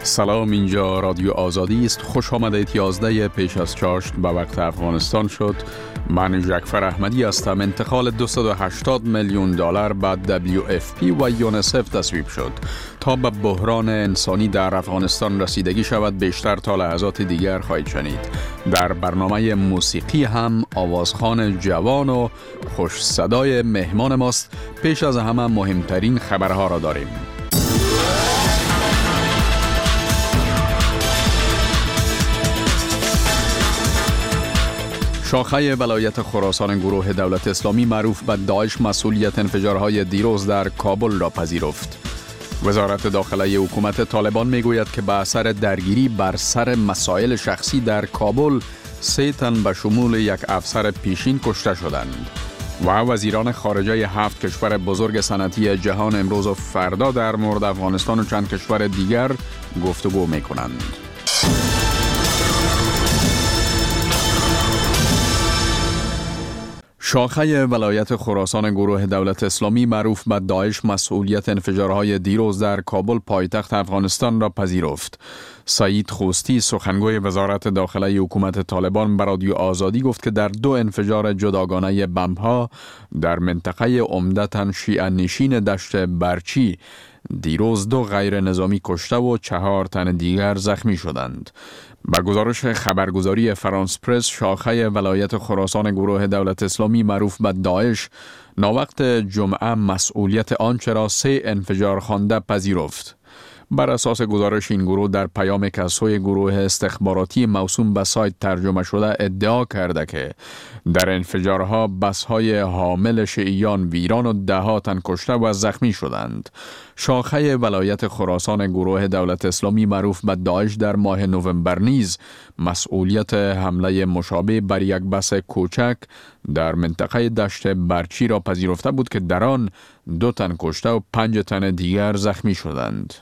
سلام، اینجا رادیو آزادی است. خوش آمدید. 11 پیش از چاشت به وقت افغانستان شد. من جعفر احمدی هستم. انتقال 280 میلیون دلار به WFP و یونیسف تصویب شد تا به بحران انسانی در افغانستان رسیدگی شود. بیشتر تا لحظات دیگر خواهید شنید. در برنامه موسیقی هم آوازخوان جوان و خوش صدای مهمان ماست. پیش از همه مهمترین خبرها را داریم. شاخه ولایت خراسان گروه دولت اسلامی معروف به داعش مسئولیت انفجارهای دیروز در کابل را پذیرفت. وزارت داخلی حکومت طالبان میگوید که به اثر درگیری بر سر مسائل شخصی در کابل 3 تن به شمول یک افسر پیشین کشته شدند. و وزیران خارجه 7 کشور بزرگ صنعتی جهان امروز و فردا در مورد افغانستان و چند کشور دیگر گفتگو میکنند. شاخه ولایت خراسان گروه دولت اسلامی معروف به داعش مسئولیت انفجارهای دیروز در کابل پایتخت افغانستان را پذیرفت. سعید خوستی سخنگوی وزارت داخلی حکومت طالبان به رادیو آزادی گفت که در 2 انفجار جداگانه بمب‌ها در منطقه عمدتاً شیعه نشین دشت برچی دیروز 2 غیر نظامی کشته و 4 تن دیگر زخمی شدند. با گزارش خبرگزاری فرانس پرس، شاخه ولایت خراسان گروه دولت اسلامی معروف به داعش ناوقت جمعه مسئولیت آنچه را 3 انفجار خوانده پذیرفت. بر اساس گزارش این گروه در پیام که از سوی گروه استخباراتی موسوم به سایت ترجمه شده ادعا کرده که در انفجارها بس‌های حامل شیعیان ویران و 10 تن کشته و زخمی شدند. شاخه ولایت خراسان گروه دولت اسلامی معروف به داعش در ماه نوامبر نیز مسئولیت حمله مشابه بر یک بس کوچک در منطقه دشت برچی را پذیرفته بود که در آن 2 تن کشته و 5 تن دیگر زخمی شدند.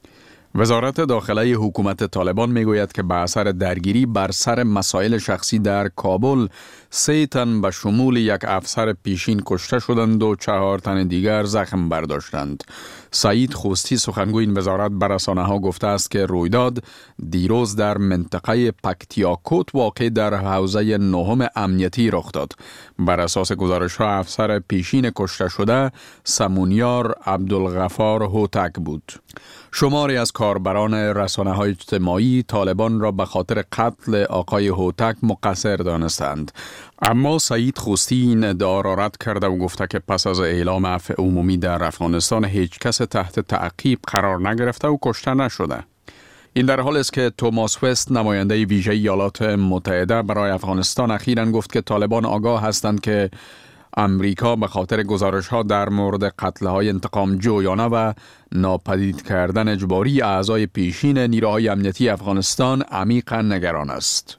وزارت داخلی حکومت طالبان میگوید که به اثر درگیری بر سر مسائل شخصی در کابل 3 تن به شمول یک افسر پیشین کشته شدند و 4 تن دیگر زخم برداشتند. سعید خوستی سخنگوی این وزارت به رسانه‌ها گفته است که رویداد دیروز در منطقه پکتیاکوت واقع در حوزه 9 امنیتی رخ داد. بر اساس گزارش‌ها افسر پیشین کشته شده سمونیار عبدالغفار هوتک بود. شماری از کاربران رسانه‌های اجتماعی طالبان را به خاطر قتل آقای هوتک مقصر دانستند. اما سعید خوستی این ادعا را رد کرده و گفته که پس از اعلام عفو عمومی در افغانستان هیچ کس تحت تعقیب قرار نگرفته و کشته نشده. این در حالی است که توماس وست نماینده ویژه ایالات متحده برای افغانستان اخیراً گفت که طالبان آگاه هستند که امریکا به خاطر گزارش‌ها در مورد قتل‌های انتقام جویانه و ناپدید کردن اجباری اعضای پیشین نیروهای امنیتی افغانستان عمیقاً نگران است.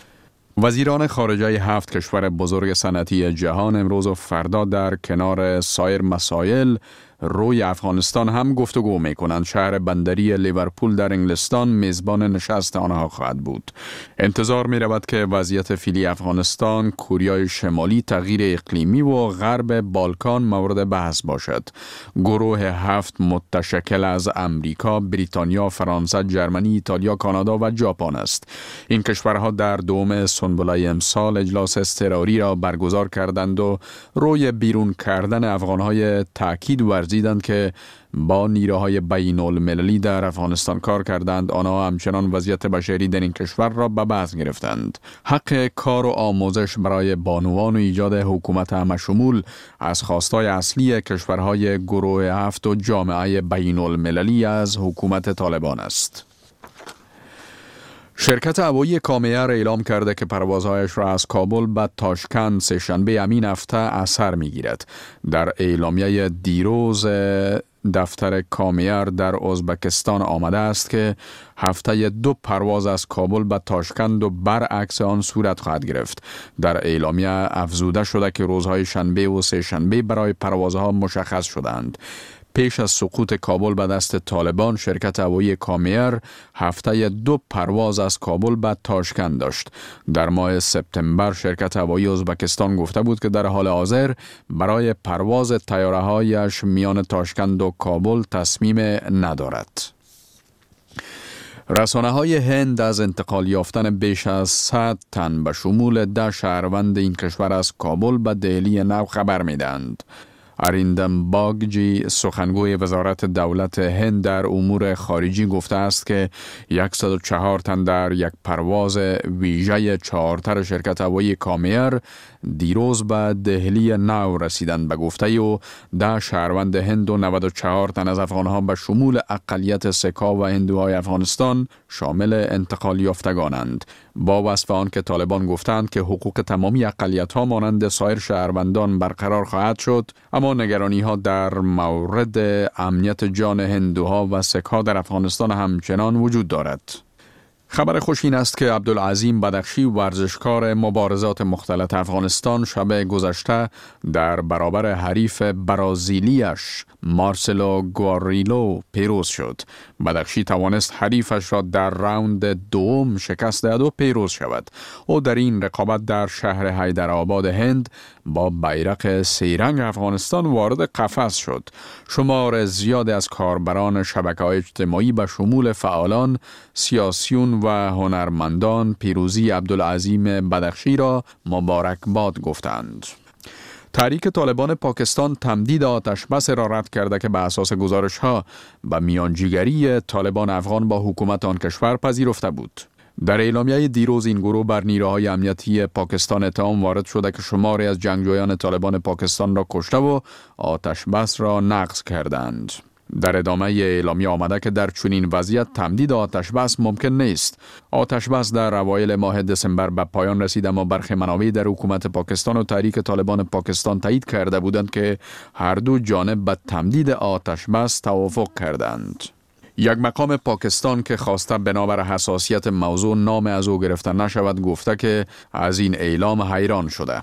وزیران خارجه 7 کشور بزرگ صنعتی جهان امروز و فردا در کنار سایر مسائل روی افغانستان هم گفتگو می‌کنند. شهر بندری لیورپول در انگلستان میزبان نشست آنها خواهد بود. انتظار می‌رود که وضعیت فعلی افغانستان، کوریای شمالی، تغییر اقلیمی و غرب بالکان مورد بحث باشد. گروه 7 متشکل از امریکا، بریتانیا، فرانسه، جرمنی، ایتالیا، کانادا و ژاپن است. این کشورها در دوم سنبله امسال اجلاس اضطراری را برگزار کردند و روی بیرون کردن افغان‌های تاکید ورزیدند که با نیروهای بین المللی در افغانستان کار کردند. آنها همچنان وضعیت بشری در این کشور را به بحث گرفتند. حق کار و آموزش برای بانوان و ایجاد حکومت همشمول از خواستای اصلی کشورهای گروه 7 و جامعه بین المللی از حکومت طالبان است. شرکت هوایی کامیر اعلام کرده که پروازهایش را از کابل به تاشکند سه‌شنبه همین هفته اثر می‌گیرد. در اعلامیه دیروز دفتر کامیر در ازبکستان آمده است که هفته 2 پرواز از کابل به تاشکند و برعکس آن صورت خواهد گرفت. در اعلامیه افزوده شده که روزهای شنبه و سه‌شنبه برای پروازها مشخص شدند. پیش از سقوط کابل به دست طالبان، شرکت هوایی کامیر هفته 2 پرواز از کابل به تاشکند داشت. در ماه سپتامبر شرکت هوایی ازبکستان گفته بود که در حال حاضر برای پرواز طیاره‌هایش میان تاشکند و کابل تصمیم ندارد. رسانه‌های هند از انتقال یافتن بیش از 100 تن به شمول 10 شهروند این کشور از کابل به دهلی نو خبر می‌دهند. اریندم باگجی سخنگوی وزارت دولت هند در امور خارجی گفته است که 104 تن در یک پرواز ویژه چارتر شرکت هوایی کامیر دیروز به دهلی نو رسیدند. به گفته او 10 شهروند هند و 94 تن از افغانها به شمول اقلیت سکا و هندوهای افغانستان شامل انتقال یافتگانند. با وصف آن که طالبان گفتند که حقوق تمامی اقلیت‌ها مانند سایر شهروندان برقرار خواهد شد، اما نگرانی‌ها در مورد امنیت جان هندوها و سک‌ها در افغانستان همچنان وجود دارد. خبر خوش این است که عبدالعظیم بدخشی ورزشکار مبارزات مختلط افغانستان شب گذشته در برابر حریف برازیلیش مارسلو گواریلو پیروز شد. بدخشی توانست حریفش را در راوند دوم شکست دهد و پیروز شود. او در این رقابت در شهر حیدرآباد هند با بیرق سه‌رنگ افغانستان وارد قفس شد. شمار زیادی از کاربران شبکه‌های اجتماعی به شمول فعالان، سیاسیون و هنرمندان پیروزی عبدالعظیم بدخشی را مبارکباد گفتند. تحریک طالبان پاکستان تمدید آتش بس را رد کرده که به اساس گزارش‌ها به میانجیگری طالبان افغان با حکومت آن کشور پذیرفته بود. در اعلامیه دیروز این گروه بر نیروهای امنیتی پاکستان اتهام وارد شده که شماری از جنگجویان طالبان پاکستان را کشته و آتش بس را نقض کردند. در ادامه اعلامیه آمده که در چنین وضعیت تمدید آتش بس ممکن نیست. آتش بس در اوایل ماه دسامبر به پایان رسید، اما برخی منابع در حکومت پاکستان و تحریک طالبان پاکستان تایید کرده بودند که هر دو جانب به تمدید آتش بس توافق کردند. یک مقام پاکستان که خواسته بنابر حساسیت موضوع نام از او گرفته نشود گفته که از این اعلام حیران شده.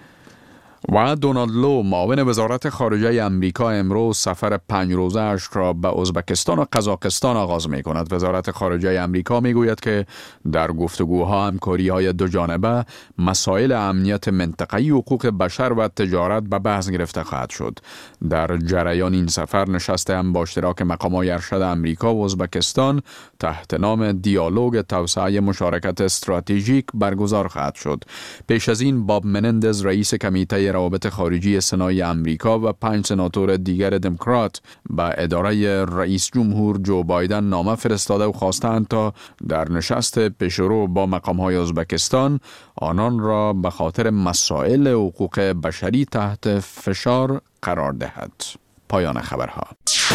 و دونالد لو معاون وزارت خارجه امریکا امروز سفر 5 روزه اش را به ازبکستان و قزاقستان آغاز می کند. وزارت خارجه امریکا می گوید که در گفتگوها همکاری های دو جانبه مسائل امنیت منطقه‌ای، حقوق بشر و تجارت به بحث گرفته خواهد شد. در جریان این سفر نشست هم با اشتراک مقام‌های ارشد امریکا و ازبکستان تحت نام دیالوگ توسعه مشارکت استراتژیک برگزار خواهد شد. پیش از این باب منندز رئیس کمیته روابط خارجی سنای امریکا و 5 سناتور دیگر دموکرات به اداره رئیس جمهور جو بایدن نامه فرستاده و خواستند تا در نشست پیشرو با مقام‌های ازبکستان آنان را به خاطر مسائل حقوق بشری تحت فشار قرار دهد. پایان خبرها.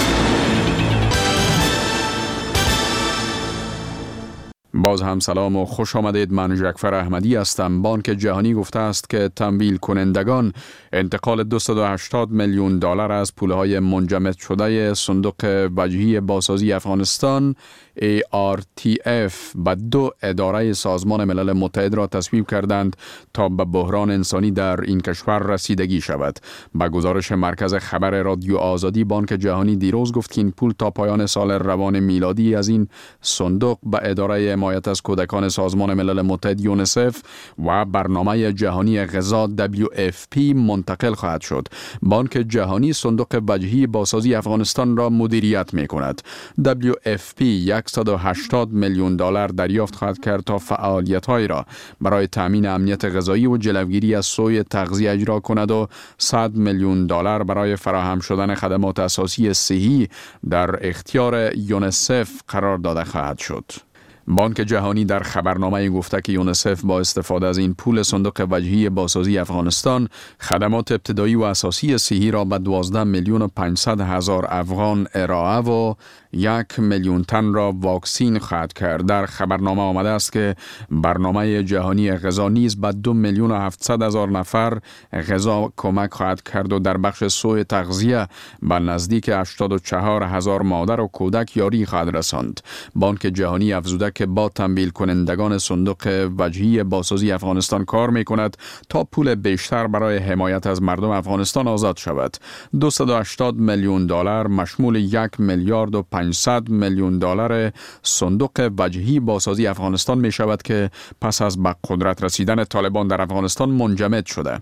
باز هم سلام و خوش آمدید. من جعفر احمدی هستم. بانک جهانی گفته است که تمویل کنندگان انتقال 280 میلیون دلار از پولهای منجمد شده صندوق وجهی بازسازی افغانستان ARTF به 2 اداره سازمان ملل متحد را تصویب کردند تا به بحران انسانی در این کشور رسیدگی شود. به گزارش مرکز خبر رادیو آزادی، بانک جهانی دیروز گفت که این پول تا پایان سال روان میلادی از این صندوق به اداره حمایت از کودکان سازمان ملل متحد یونیسف و برنامه جهانی غذا WFP منتقل خواهد شد. بانک جهانی صندوق وجهی بازسازی افغانستان را مدیریت می کند. WFP 180 میلیون دلار دریافت خواهد کرد تا فعالیت‌های را برای تامین امنیت غذایی و جلوگیری از سوء تغذیه اجرا کند و 100 میلیون دلار برای فراهم شدن خدمات اساسی صحی در اختیار یونیسف قرار داده خواهد شد. بانک جهانی در خبرنامه گفته که یونیسف با استفاده از این پول صندوق وجهی بازسازی افغانستان خدمات ابتدایی و اساسی صحی را به 12 میلیون و 500 هزار افغان ارائه و 1 میلیون تن را واکسین خواهد کرد. در خبرنامه آمده است که برنامه جهانی غذا نیز به 2 میلیون و 700 هزار نفر غذا کمک خواهد کرد و در بخش سوء تغذیه به نزدیک 84 هزار مادر و کودک یاری خواهد رساند. بانک جهانی افزوده که با تمویل کنندگان صندوق وجهی بازسازی افغانستان کار می کند تا پول بیشتر برای حمایت از مردم افغانستان آزاد شود. 280 میلیون دلار مشمول 1 میلیارد و 500 میلیون دلار صندوق وجهی بازسازی افغانستان می شود که پس از به قدرت رسیدن طالبان در افغانستان منجمد شده.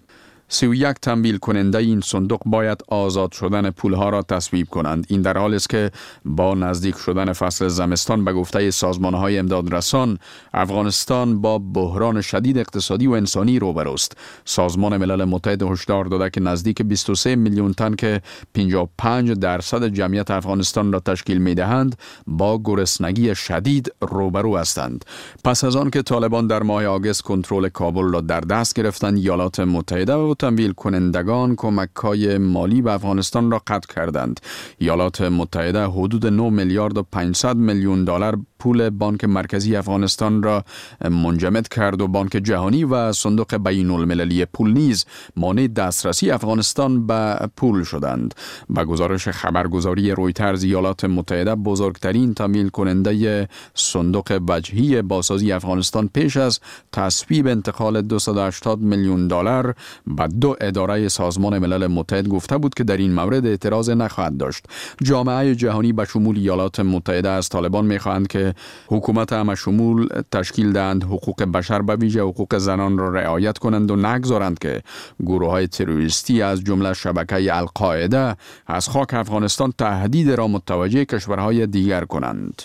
31 تمویل کننده این صندوق باید آزاد شدن پولها را تصویب کنند. این در حالی است که با نزدیک شدن فصل زمستان به گفته سازمان‌های امدادرسان، افغانستان با بحران شدید اقتصادی و انسانی روبروست. سازمان ملل متحد هشدار داده که نزدیک 23 میلیون تن که 55% جمعیت افغانستان را تشکیل می‌دهند، با گرسنگی شدید روبرو هستند. پس از آن که طالبان در ماه آگوست کنترل کابل را در دست گرفتند، ایالات متحده و تمویل کنندگان کمک‌های مالی به افغانستان را قطع کردند. ایالات متحده حدود 9 میلیارد و 500 میلیون دلار پول بانک مرکزی افغانستان را منجمد کرد و بانک جهانی و صندوق بین المللی پول نیز مانع دسترسی افغانستان به پول شدند. با گزارش خبرگزاری رویترز، ایالات متحده بزرگترین تمویل کننده صندوق وجهی بازسازی افغانستان پیش از تصویب انتقال 280 میلیون دلار به 2 اداره سازمان ملل متحد گفته بود که در این مورد اعتراض نخواهد داشت. جامعه جهانی به شمول ایالات متحده از طالبان می‌خواهند که حکومت همشمول تشکیل دهند، حقوق بشر به ویژه حقوق زنان را رعایت کنند و نگذارند که گروه‌های تروریستی از جمله شبکه القاعده از خاک افغانستان تهدید را متوجه کشورهای دیگر کنند.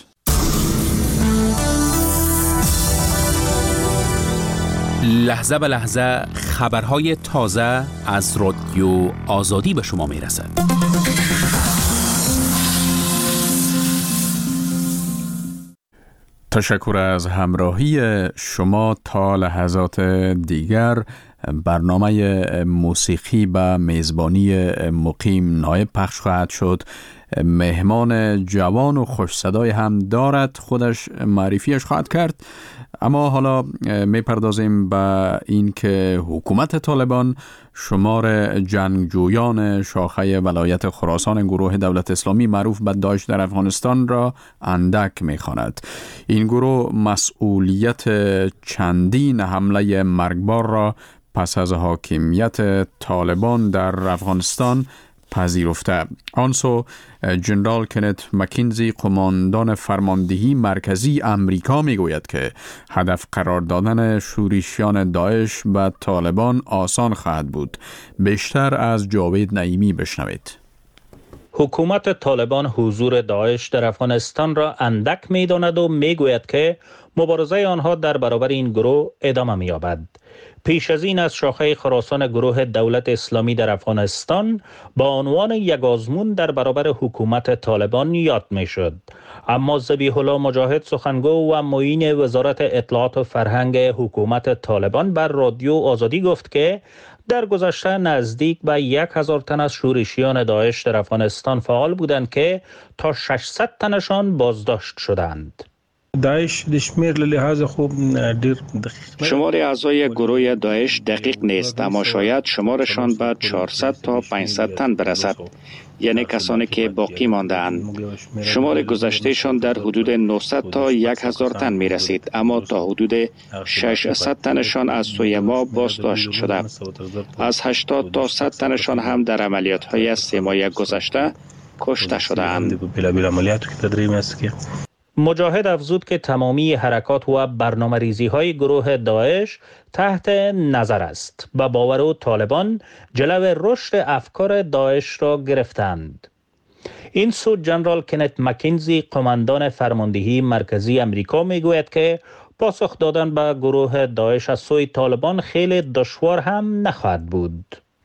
لحظه به لحظه خبرهای تازه از رادیو آزادی به شما میرسد. تشکر از همراهی شما. تا لحظات دیگر برنامه موسیقی به میزبانی مقیم نایب پخش خواهد شد. مهمان جوان و خوش صدای هم دارد، خودش معرفیش خواهد کرد. اما حالا میپردازیم به این که حکومت طالبان شمار جنگجویان شاخه ولایت خراسان گروه دولت اسلامی معروف به داعش در افغانستان را اندک میخواند. این گروه مسئولیت چندین حمله مرگبار را پس از حاکمیت طالبان در افغانستان پذیرفته. آنسو جنرال کنت مکینزی، قماندان فرماندهی مرکزی امریکا، میگوید که هدف قرار دادن شورشیان داعش به طالبان آسان خواهد بود. بیشتر از جاوید نعیمی بشنوید. حکومت طالبان حضور داعش در افغانستان را اندک می‌داند و میگوید که مبارزه آنها در برابر این گروه ادامه می‌یابد. پیش از این از شاخه خراسان گروه دولت اسلامی در افغانستان با عنوان یک آزمون در برابر حکومت طالبان یاد می‌شد. اما ذبیح الله مجاهد، سخنگو و معین وزارت اطلاعات و فرهنگ حکومت طالبان، بر رادیو آزادی گفت که در گذشته نزدیک به 1000 تن از شورشیان داعش در افغانستان فعال بودند که تا 600 تنشان بازداشت شدند. داعش د شمیر له لحاظ خوب ډیر شمار اعضای گروه داعش دقیق نیست، اما شاید شمارشان به 400 تا 500 تن برسد، یعنی کسانی که باقی مانده‌اند. شمار گذشتهشان در حدود 900 تا 1000 تن می رسید، اما تا حدود 600 تنشان از سوی ما بازداشت شده. از 80 تا 100 تنشان هم در عملیات‌های 3 ماه گذشته کشته شده‌اند. مجاهد افزود که تمامی حرکات و برنامه ریزی های گروه داعش تحت نظر است و باور و طالبان جلو رشد افکار داعش را گرفتند. این سو جنرال کنت مکینزی، قماندان فرماندهی مرکزی امریکا، میگوید که پاسخ دادن به گروه داعش از سوی طالبان خیلی دشوار هم نخواهد بود.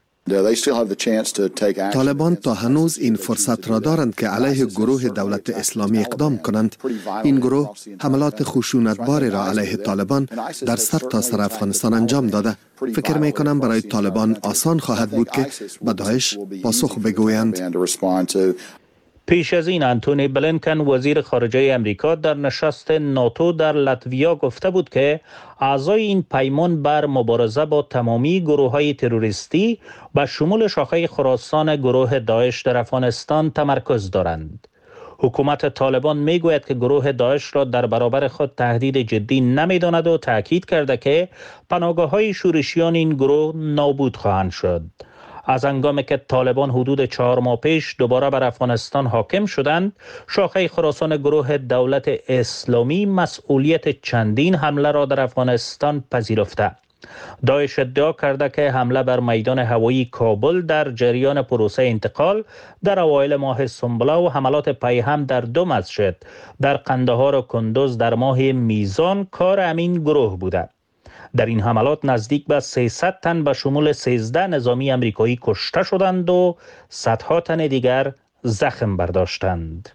طالبان تا هنوز این فرصت را دارند که علیه گروه دولت اسلامی اقدام کنند. این گروه حملات خشونتباری را علیه طالبان در سرتاسر افغانستان انجام داده. فکر می کنم برای طالبان آسان خواهد بود که به داعش پاسخ بگویند. پیش از این انتونی بلینکن، وزیر خارجه امریکا، در نشست ناتو در لاتویا گفته بود که اعضای این پیمان بر مبارزه با تمامی گروه‌های تروریستی به شمول شاخه خراسان گروه داعش در افغانستان تمرکز دارند. حکومت طالبان میگوید که گروه داعش را در برابر خود تهدید جدی نمی‌داند و تاکید کرده که پناهگاه‌های شورشیان این گروه نابود خواهند شد. از هنگامی که طالبان حدود 4 ماه پیش دوباره بر افغانستان حاکم شدند، شاخه خراسان گروه دولت اسلامی مسئولیت چندین حمله را در افغانستان پذیرفته. داعش ادعا کرده که حمله بر میدان هوایی کابل در جریان پروسه انتقال در اوایل ماه سنبله و حملات پیهم در 2 مسجد در قندهار و کندوز در ماه میزان کار همین گروه بوده. در این حملات نزدیک به 300 تن به شمول 13 نظامی امریکایی کشته شدند و صدها تن دیگر زخم برداشتند.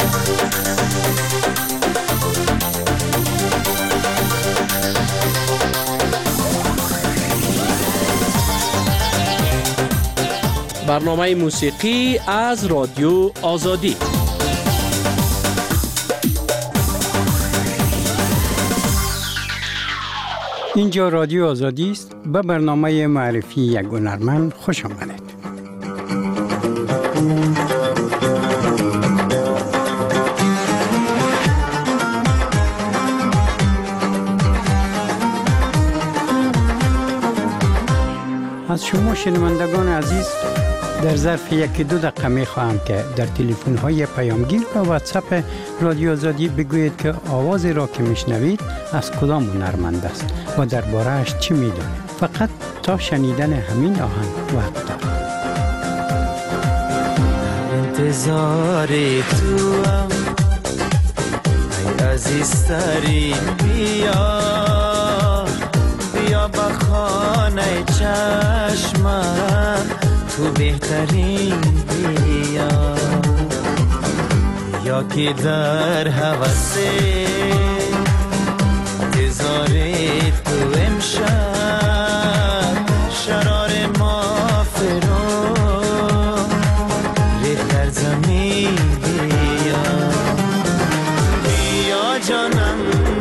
برنامه موسیقی از رادیو آزادی. اینجا رادیو آزادی است. به برنامه معرفی یک هنرمند خوش آمدید. از شما شنوندگان عزیز در ظرف 1-2 دقیقه می خواهم که در تلفن های پیامگیر و واتساپ رادیو آزادی بگویید که آوازی را که میشنوید از کدام هنرمند است و درباره‌اش چی میدانید. فقط تا شنیدن همین آهنگ وقت دارید. انتظار تو هم ای عزیزترین بیا با خانه چشمم تو بهترین بیا که در هوس انتظار تو امشب شرار ما فرو ریخت در زمین بیا جانم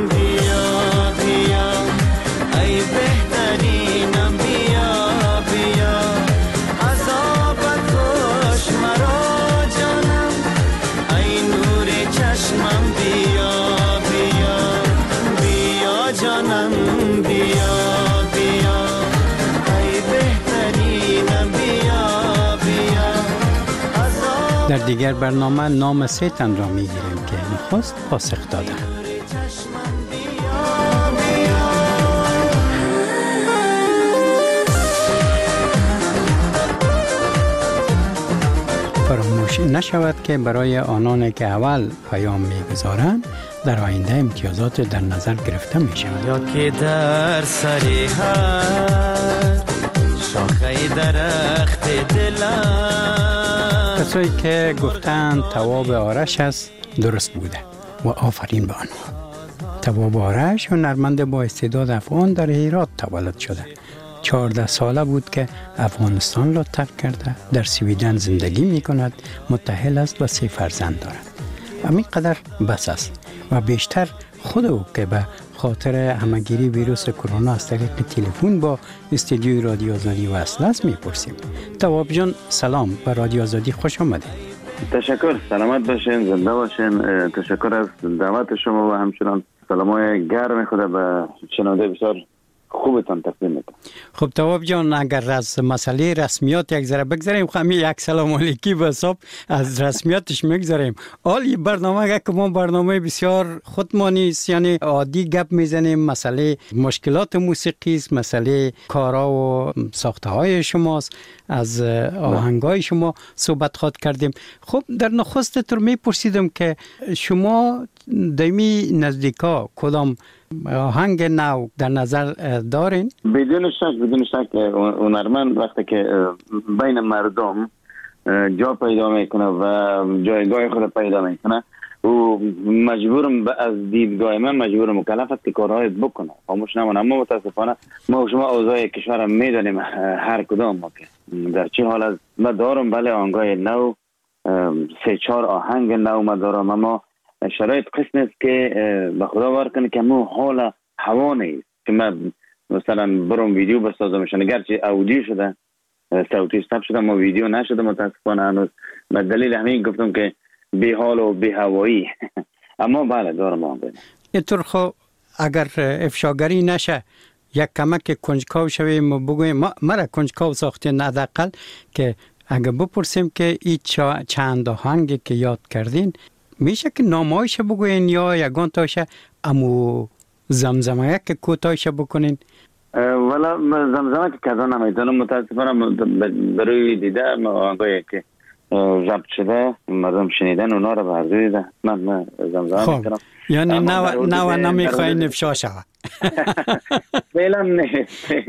بیا ای بهترینم بیا عذابت کش مرا جانم ای نور چشمم بیا جانم بیا ای بهترینم بیا در دیگر برنامه نام 3 تن را میگیریم که نخست پاسخ دادن. فراموش نشود که برای آنان که اول پیام میگذارند در آینده امتیازات در نظر گرفته می شود. یا که در سری هر شاخه درخت دلم کسایی که گفتند تواب آرش است درست بوده و آفرین به آنها. تواب آرش هنرمند با استعداد افغان در هرات تولد شده. 14 ساله بود که افغانستان را ترک کرده در سویدن زندگی می کند. متأهل است و 3 فرزند دارد. همین قدر بس است و بیشتر خود او که به خاطر همگیری ویروس کرونا از طریق تلفن با استودیوی رادیو آزادی وصل است میپرسیم. تواب جان سلام، به رادیو آزادی خوش آمدید. تشکر، سلامت باشین، زنده باشین. تشکر از دعوت شما و همچنان سلامای گرم خدا به شنونده بسیار خوبتان تقدیم میکنم. خب تواب جان، اگر از مسئله رسمیات یک ذره بگذاریم، خب یک سلام علیکی به حساب از رسمیاتش میگذاریم. حالی برنامه که ما برنامه بسیار خودمانی است، یعنی عادی گپ میزنیم، مسئله مشکلات موسیقی است، مسئله کارا و ساخته های شماست، از آهنگای شما صحبت خواهد کردیم. خب در نخست تر میپرسیدم که شما دایمی نزدیکا کدام آهنگ نو در نظر دارین؟ بدون شک هنرمند وقتی که بین مردم جا پیدا میکنه و جایگاه خود پیدا میکنه و مجبورم از دیدگاه من مجبور مکلف است که کارهای بکنه، خاموش نمانه. اما متاسفانه ما و شما اوضاع کشور میدانیم، هر کدام ما که در چه حال است. ما دارم بله آهنگای نو، 3-4 آهنگ نو ما دارم، اما شرایط قسم است که به خدا بار کنه که مو حال هوا نیست که من مثلا برم ویدیو بسازمشان، اگرچه اودیو شده، صوتی ثبت شده، ما ویدیو نشده متاسفانه هنوز. به دلیل همین گفتم که بی حال و بی هوایی اما بله دارم آهنگ. اینطور خب اگر افشاگری نشه یک کمک کنجکاو شویم و بگویم مرا کنجکاو ساختین، حداقل که اگر بپرسیم که این چند آهنگی که یاد کردین میشه که نامایش بگوین یا یگان تاشه امو زمزمه که کوتاهش بکنین؟ والا زمزمه که کذا نمیتونم متاسفانه بروی دیده آهنگایی که ضبط شده مردم شنیدن اونا رو بردویده من زمزمه میکنم. یعنی نو نمیخوای نفشا شود؟ فعلا نه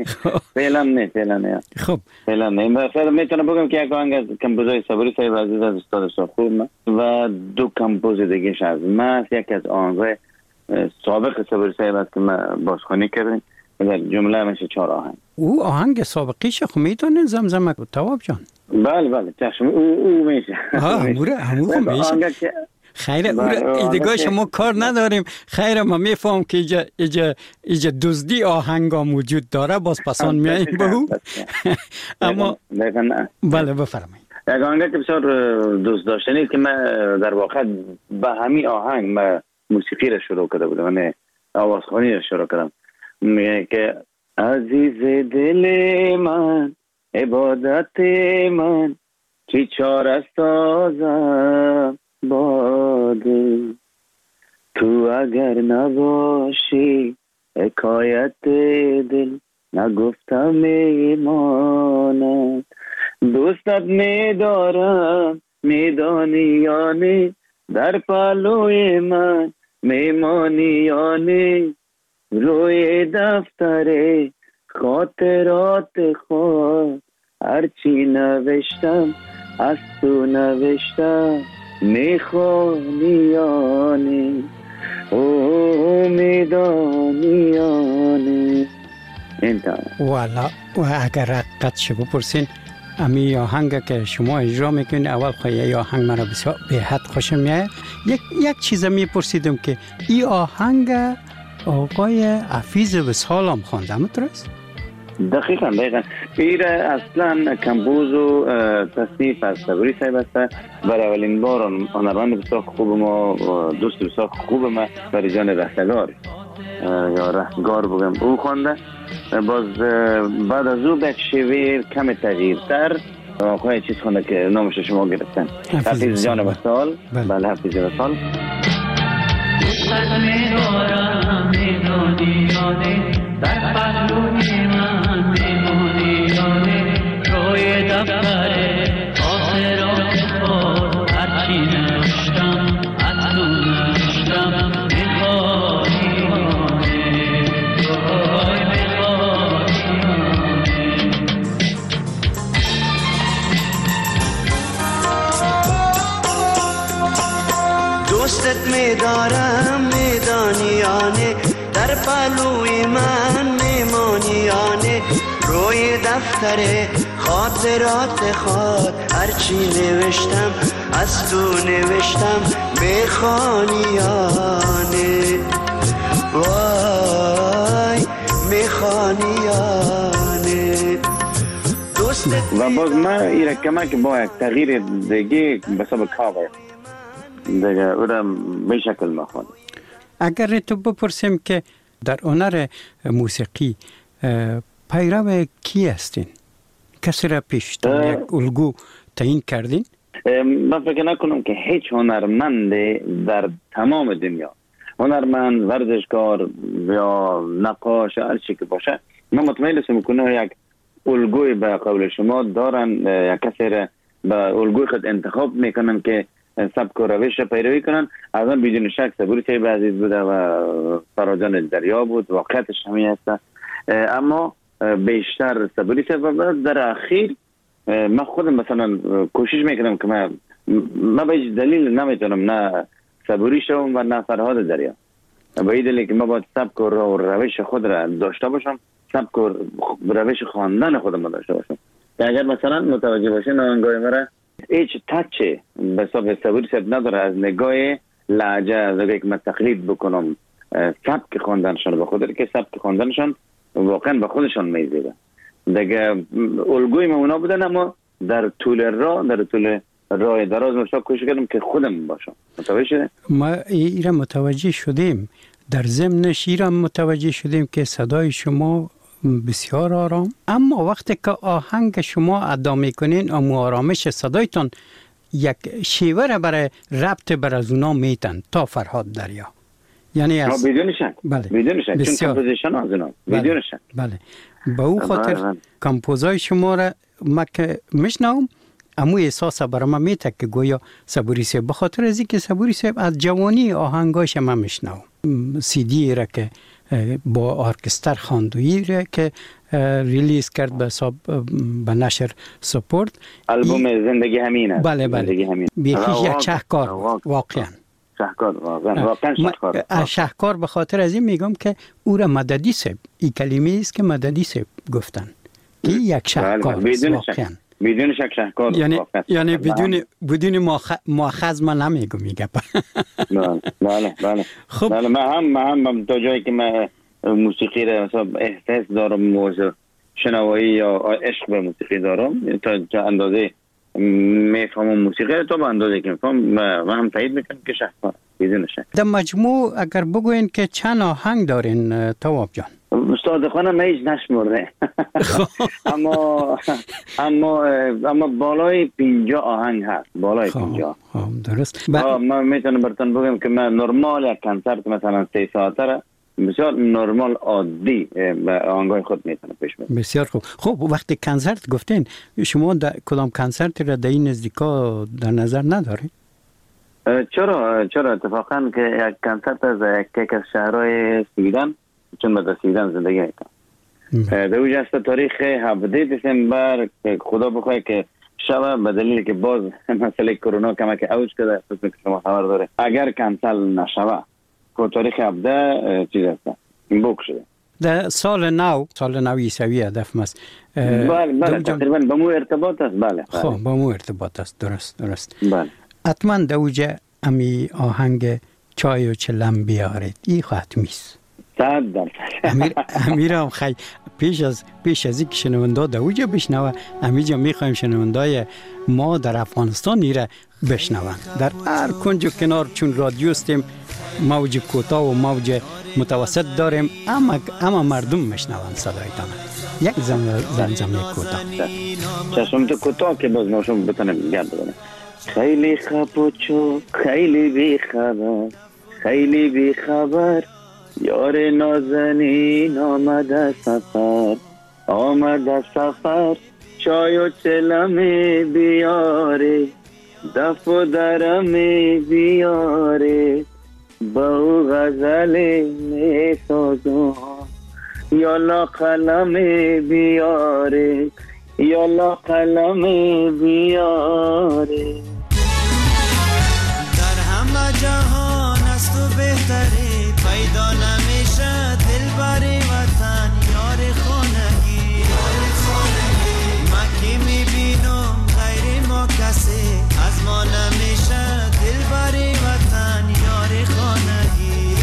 خب فعلا نه. مثلا میتونم بگم که یک آهنگ از کمپوزای صبوری صاحب عزیز از استاد خوب و دو کمپوز دیگه از من، یک از آهنگای سابق صبوری صاحب است که من بازخوانی کردیم در جمله میشه 4 آهنگ. او آهنگ سابقیش خب میتونه زمزمه تواب جان؟ بله چشم او میشه. همون میشه. خیره ایدگاه شما کار نداریم. خیره ما میفهم که ایجا دزدی آهنگا موجود داره، باز پسان میاییم به او. اما بله بفرمایید. یک آهنگ که بسیار دوست داشتنی که من در واقع به همین آهنگ من موسیقی را شروع کرده بودم، من آوازخوانی را شروع کردم. میگه که عزیز دل من عبادت من چی چاره سازم باده، تو اگر نباشی حکایت دل نگفتم میماند. دوستت میدارم میدانی یا نه، در پهلوی من میمانی یا نه، روی دفتر خاطرات خود هرچی نوشتم از تو نوشتم میخوانی یا نه، او میدانی یا نه. والا و اگر حقیقت شو بپرسین امی آهنگ که شما اجرا میکنین اول خواهی آهنگ مرا بسیار به حد خوشم میاد. یک چیز میپرسیدم که این آهنگ آقای حفیظ وصال هم خونده مترست؟ دقیقا پیر اصلا کمپوز و تصنیف از صبوری صاحب است. برای اولین بار هنرمند بسیار خوب ما، دوست بسیار خوب ما فریجان رستگار یا رستگار بگم او خونده. باز بعد از او به شیوه کم تغییرتر آقای چیز خونده که نامش شما گرفتن، حفیظ جان وصال. بله حفیظ وصال. در پهلوی من میمونی یانه، روی دفتر خاطرات خود هرچی نوشتم از تو نوشتم میخوانی یانه، روی میخوانی یانه. دوستت میدارم میدانی یانه، در پهلوی من میمانیانه، روی دفتر خاطرات خود هرچی نوشتم از تو نوشتم میخوانیانه، وای میخوانیانه. و باز من ایره کمک با یک تغییر دیگه به سبب کاور دیگه او را به شکل میخوانم. اگر تو بپرسیم که در هنر موسیقی پیرو کی هستین؟ کسی را پیشتر یک الگو تعیین کردین؟ من فکر نکنم که هیچ هنرمند در تمام دنیا، هنرمند، ورزشکار یا نقاش هر چی که باشه، من مطمئن هستم که یک الگوی به قول شما دارن، یک کسی را به الگوی خود انتخاب میکنن که سبک و روش را پیروی کنن. از آن بدون شک صبوری صاحب عزیز بوده و فراجان دریا بود، واقعیتش همین هست. اما بیشتر صبوری صاحب. در اخیر من خودم مثلا کوشش میکنم که من به هیچ دلیل نمیتونم نه صبوری شوم و نه فرهاد دریا. به این دلیل که من باید سبک و روش خود را داشته باشم، سبک و روش خواندن خودم داشته باشم. اگر مثلا متوجه باشین آهنگای مرا هیچ تچه به حساب صبوری صاحب نداره از نگاه لهجه، از نگاه که من تقلید بکنم سبک خواندنشان به خود که سبک خواندنشان واقعا به خودشان میزیده دیگه. الگوی ما اونا بودن، اما در طول راه دراز مشتاق کوشش کردم که خودم باشم. متوجه شده؟ ما ایران متوجه شدیم، در ضمنش ایران متوجه شدیم که صدای شما بسیار آرام، اما وقتی که آهنگ شما ادا میکنین اما آرامش صدایتان یک شیوه را برای ربط بر از اونا میتن تا فرهاد دریا. یعنی از بدون شک. بله. بدون شک. چون کمپوزیشن از اینا بدون شک. بله. به او خاطر کمپوزای شما را ما که میشنوم امو احساس برای من میته که گویا صبوری صاحب به خاطر از اینکه صبوری صاحب از جوانی آهنگاش من میشنوم. سی دی را که با ارکستر خواندویی را که ریلیز کرد به نشر سپورت. البوم زندگی همین است. بله بله. زندگی همین. بیخیش یک شهکار واقعا. شهکار واقعا شهکار. شهکار به خاطر از این میگم که او را مددی صاحب، این کلمه است که مددی صاحب گفتن که یک شهکار واقعا. بدون شک شهکار. یعنی بدون مؤاخذ من نمیگم میگم. بله بله. خب بله من هم تا جایی که من موسیقی را مثلا احساس دارم و شنوایی یا عشق به موسیقی دارم تا اندازه میفهمم موسیقی را، تا به اندازه که میفهم من هم تایید میکنم که شهکار بدون شک. در مجموع اگر بگوین که چند آهنگ دارین تواب جان؟ صادقانه من هیچ نشمرده اما بالای 50 آهنگ هست. بالای 50. درست. من میتونم براتون بگم که من نرمال یک کنسرت مثلا 3 ساعته را بسیار نرمال عادی به آهنگای خود میتونم پیش برم. بسیار خوب. خب وقتی کنسرت گفتین شما کدام کنسرت را در این نزدیکا در نظر ندارید؟ چرا اتفاقا که یک کنسرت از یک از شهرهای سویدن، چون من در سویدن زندگی میکنم، در اوج است تاریخ 17 دسامبر که خدا بخواه که شب به دلیل که باز مسئله کرونا کمک اوج کرده، خصوصا که شما خبر داره اگر کنسل نشوه که تاریخ 17 چیز است این بوک شده در سال نو عیسوی هدف است. بله تقریبا با مو ارتباط است. بله خب با مو ارتباط است. درست. بله حتما در اوج امی آهنگ چای و چلم بیارید این حتمی است. 100%. امیرم خیلی پیش از اینکه شنونده در اوج بشنوه امیجا میخوایم شنونده ما در افغانستان ایره بشنون در هر کنج و کنار، چون رادیو استیم موج کوتاه و موج متوسط داریم، اما مردم میشنون صدایتان. یک زمزمه کوتاه چشم تو کوتاه که باز ناشون بتونم گرد بزنم. خیلی خپوچو خیلی بی خبر، خیلی بی خبر، یار نازنین آمده سفر، چای و چلمی بیاره، دف و درمی بیاره، با او غزل می سازم، یالا قلم بیاره، یالا قلم بیاره. در همه جهان از تو بهتری پیدا نمیشه، دلبر وطن یار خانگی، من که میبینم غیر ما کسی از ما نمیشه، دلبر وطن یار خانگی،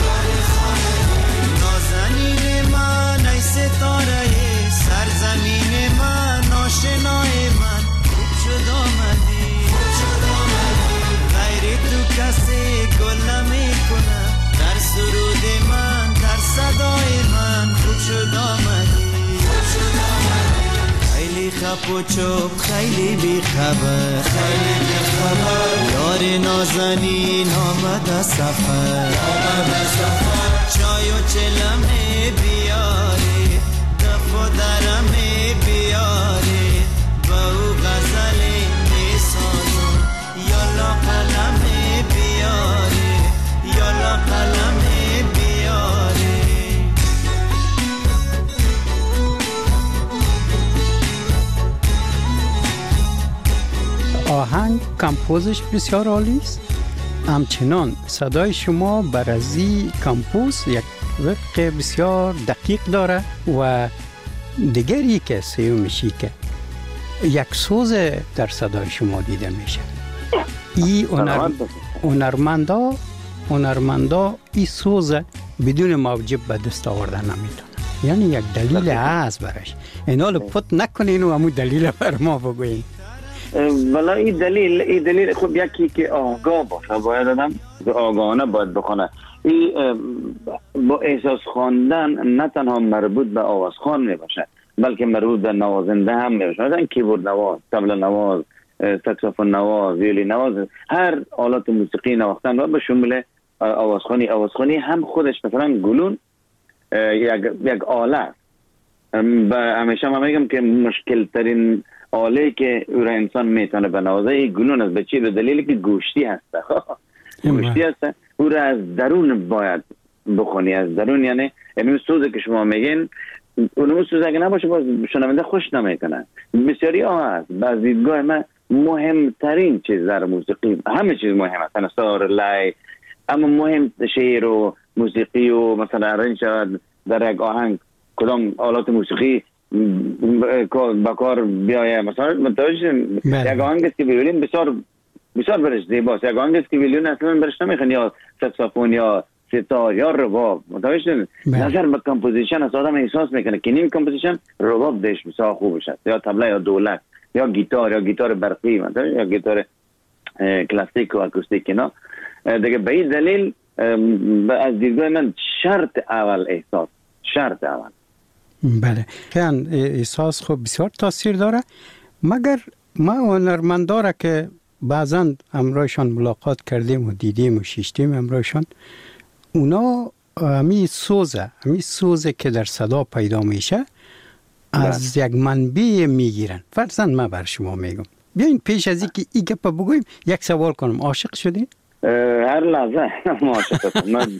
نازنین من ای ستاره سرزمین من، آشنای من خوب شد آمدی، غیر تو کسی گل نمیکنه، در سرود من در صدای من خوب شد آمدی، خیلی خپ و چوب خیلی بی خبر، یار نازنین آمده سفر، چای و چلمه بیاری، دف و درمه بیاری، با او غزلی می سازم، یالا قلمه بیاری، یالا قلمه بیاری. آهنگ کمپوزش بسیار عالی است. همچنان صدای شما بر از این کمپوز یک وفق بسیار دقیق داره و دیگری که سیومشی که یک سوز در صدای شما دیده میشه. این هنرمندا این سوز بدون موجب به دست آوردن نمیتونه. یعنی یک دلیل هست برش. اینا رو پت نکنین و همون دلیل بر ما بگوین. والا این دلیل خب یکی که آگاه باشه، باید آدم آگاهانه باید بخونه. این با احساس خواندن نه تنها مربوط به آوازخوان میباشه بلکه مربوط به نوازنده هم میباشه. مثلا کیبورد نواز، طبل نواز، ساکسوفون نواز، ویولین نواز، هر آلات موسیقی نواختن و به شمول آوازخوانی هم خودش مثلا گلون یک آله است. همیشه من میگم که مشکل ترین آله که او را انسان میتونه بنوازه این گلون است. به چی؟ به دلیلی که گوشتی هست. گوشتی هست، او را از درون باید بخونی، از درون. یعنی این سوزه که شما میگین، اون سوز اگه نباشه باز شنونده خوش نمیکنه. بسیاری ها هست. از دیدگاه من مهمترین چیز در موسیقی، همه چیز مهم است، تناسار، لای، اما مهم شعر و موسیقی و مثلا ارنج در یک آهنگ کدام آلات موسیقی با کار بیایه. مثلا متوجه یک آهنگ است که ویولین بسیار برش زیباست، یک آهنگ است که ویولین اصلا برش نمیخواد، یا ساکسوفون یا ستار یا رباب. متوجه نظر به کمپوزیشن است. آدم احساس میکنه که نیم کمپوزیشن رباب دش بسیار خوبش است، یا طبله یا دولت یا گیتار برقی، مثلا یا گیتار کلاسیک و اکوستیک. اینا دیگه به این دلیل از دیدگاه من شرط اول احساس، شرط اول. بله، خیلی احساس خوب بسیار تاثیر داره. مگر ما هنرمندا که بعضا امروزشان ملاقات کردیم و دیدیم و شیشتیم امروزشان، اونا همی سوزه که در صدا پیدا میشه از یک منبع میگیرن. فرضاً من بر شما میگم، بیاین پیش از اینکه این گپ بگویم یک سوال کنم. عاشق شدین؟ هر لحظه ما عاشقم. من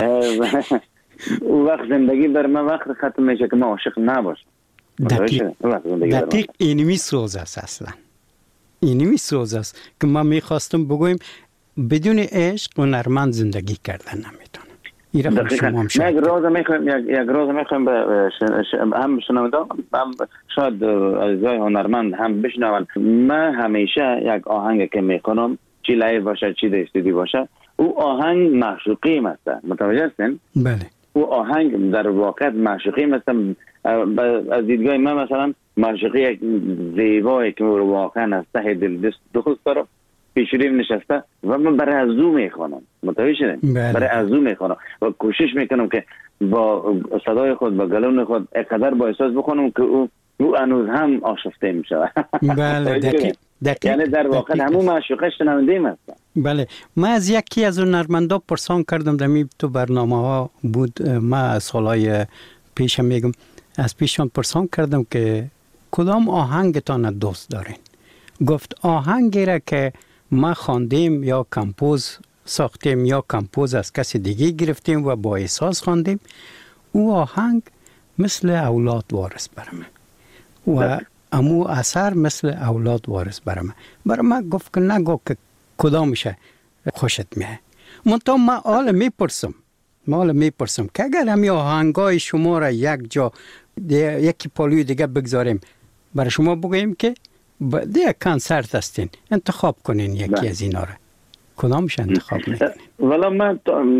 وقت زندگی بر من وقت ختم میشه که ما عاشق نباشم. دقیق اینمی سوز است. اصلا اینمی سوز است که ما میخواستم بگویم بدون عشق هنرمند زندگی کردن نمیتونه. من یک راز میخوایم هم شنونده هم شاید عزیزای هنرمند هم بشنون. من همیشه یک آهنگ که میکنم، چی لایو باشه چی استودیو باشه، او آهنگ معشوقی مثلا. متوجه هستین؟ بله. او آهنگ در واقع معشوقی مثلا. از دیدگاه من مثلا معشوقی یک زیبایی که واقعا از ته دل دوست دارم، پیشریم نشسته و من برای از او میخوانم. متوجه شدین؟ برای از او میخوانم و کوشش میکنم که با صدای خود، با گلون خود اقدر با احساس بخونم که او هنوز هم آشفته میشه. بله، دقیق. یعنی در واقع همون معشوقه شنونده ایم هستم. بله، من از یکی از هنرمندا پرسان کردم، در تو برنامه ها بود، من سالهای پیشم میگم، از پیشان پرسان کردم که کدام آهنگتان دوست دارین؟ گفت آهنگی را که ما خواندیم یا کمپوز ساختیم یا کمپوز از کسی دیگه گرفتیم و با احساس خواندیم، او آهنگ مثل اولاد وارث برام و امو اثر مثل اولاد وارث برام. برای من گفت که نگو که کدامشه خوشت میه. منطقه ما حالا میپرسم که اگر همی آهنگای شما را یک جا یکی پالوی دیگه بگذاریم، برای شما بگوییم که دیگه کنسرت هستین، انتخاب کنین یکی از اینا را، کدامش انتخاب میکنین؟ والا من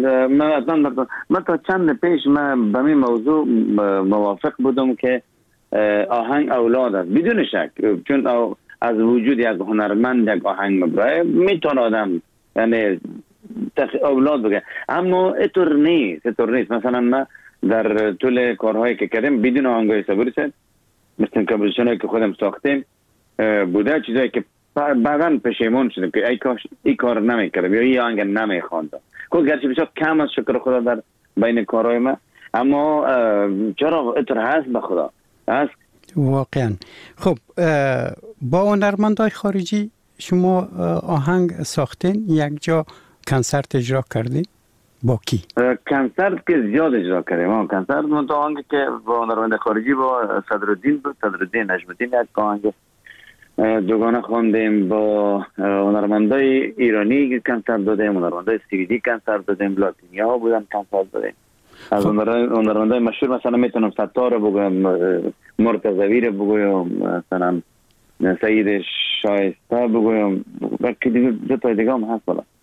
تا چند پیش من به این موضوع موافق بودم که آهنگ اولاد است بدون شک، چون از وجود یک هنرمند یک آهنگ مبرای میتونه آدم یعنی اولاد بگه، اما اینطور نیست. مثلا من در طول کارهایی که کردیم بدون آهنگای صبوری سد، مثل کمپوزیشنایی که خودم ساختیم بوده، چیزایی که بعداً پشیمون شدیم که ای کاش این کار نمیکردم یا این آهنگ نمیخواندم. گرچه بسیار کم از شکر خدا در بین کارهای من، اما چرا اینطور هست؟ به خدا هست واقعا. خب با هنرمندای خارجی شما آهنگ ساختین، یک جا کنسرت اجرا کردین؟ با کی؟ کنسرت که زیاد اجرا کردیم. کنسرت من تو آهنگ که با هنرمند خارجی با صدرالدین بود، صدرالدین نجم‌الدین، یک آهنگ دوگانه خواندیم. با هنرمندای ایرانی کنسرت دادیم، هنرمندای سوئدی کنسرت دادیم، لاتینیا ها بودن کنسرت دادیم. از هنرمندای مشهور مثلا میتونم ستار بگویم، مرتضوی رو بگویم، مثلا سعید شایسته بگویم، که دو تا دیگه هم هست. بالا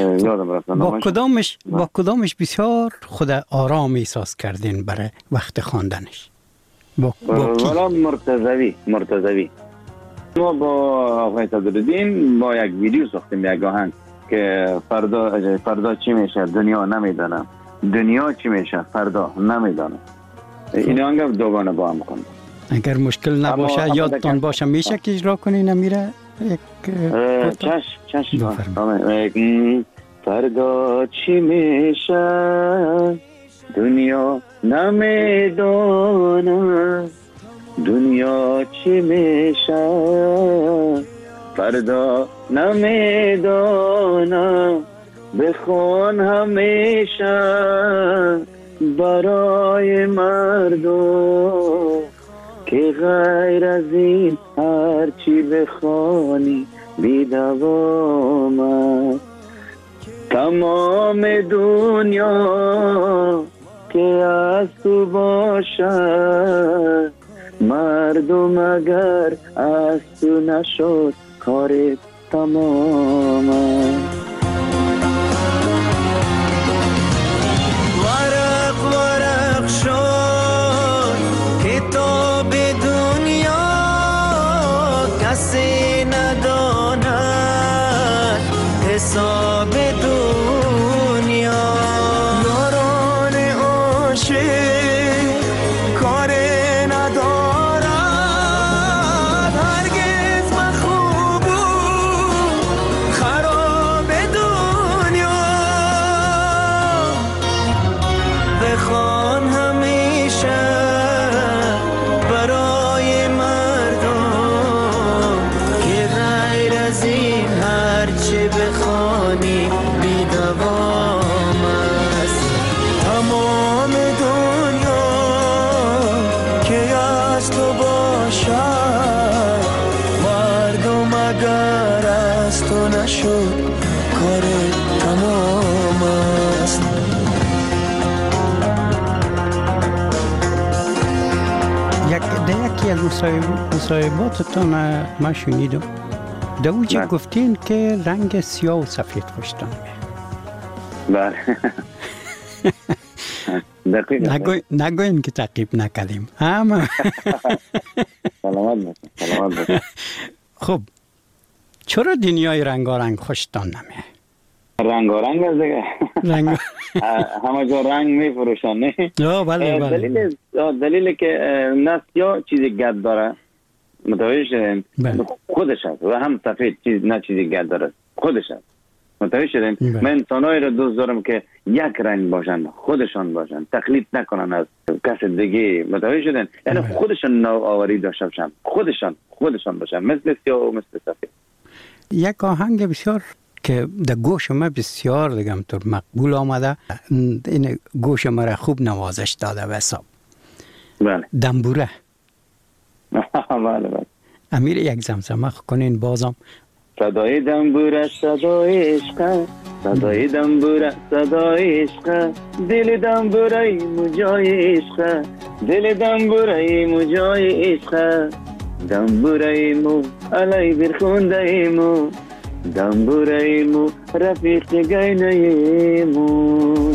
با کدامش بسیار خود آرام احساس کردین برای وقت خواندنش؟ والا مرتضوی ما با آقای صدرالدین با یک ویدیو ساختیم، یک آهنگ که فردا چی میشه دنیا نمیدانم، دنیا چی میشه فردا نمیدانم. این آهنگ دوگانه با هم کنیم. اگر مشکل نباشه یادتان باشه میشه که اجرا کنین؟ میره یک چشم فردا چی میشه دنیا نمیدونه دنیا چی میشه فردا نمیدونه بخون همیشه برای مردم که غیر از این هرچی بخوانی بی دوام تمام دنیا که از تو باشد مردم اگر از تو نشد کار تمام ورق ورق شد کتاب دنیا کسی نداند حساب دنیا یاران عاشق کار ندارد هرگز مخوب و خراب دنیا بخوان همیشه برای مردم که غیر از این هرچه بخوانی بی دوام است تمام دنیا که از تو باشد مردم اگر از تو نشد کار تمام است یکی از مصاحباتتون ما شنیدم در اوجه گفتین که رنگ سیاه و سفید خوشتان بله دقیقا نگوین که تعقیب نکردیم اما سلامت باشین خب چرا دنیای رنگارنگ خوشتان نمیه؟ رنگارنگ است دیگه همه جا رنگ میفروشن نه؟ بله دلیل که نه سیاه چیزی گرد داره متوجه شدین خودش هست و هم سفید نه چیزی گرد داره خودش هست متوجه شدین من انسانایی رو دوست دارم که یک رنگ باشن خودشان باشن تقلید نکنن از کس دیگه متوجه شدین یعنی خودشان نوآوری داشته باشن خودشان باشن مثل سیاه و مثل سفید یک آهنگ بسیار که در گوش ما بسیار دیگم طور مقبول آمده این گوش ما را خوب نوازش داده به حساب بله دنبوره بله امیر یک زمزمه کنین بازم صدای دنبوره صدای عشق صدای دنبوره صدای عشق دل دنبوره مجای عشق دل دنبوره مجای عشق دنبوره مو علی برخونده مو دنبوره مو رفیق گینه مو